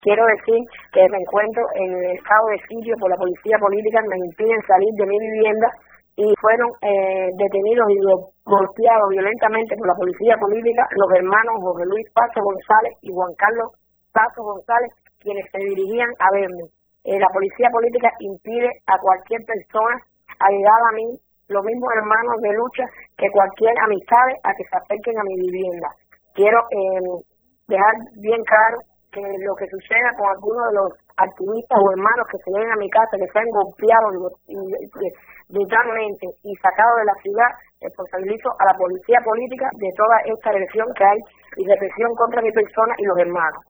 Quiero decir que me encuentro en el estado de sitio por la policía política, me impiden salir de mi vivienda y fueron detenidos y golpeados violentamente por la policía política los hermanos José Luis Paso González y Juan Carlos Paso González, quienes se dirigían a verme. La policía política impide a cualquier persona allegada a mí, los mismos hermanos de lucha, que cualquier amistad a que se acerquen a mi vivienda. Quiero dejar bien claro que lo que suceda con algunos de los activistas o hermanos que se vienen a mi casa, que sean golpeados brutalmente y sacados de la ciudad, responsabilizo a la policía política de toda esta agresión que hay y represión contra mi persona y los hermanos.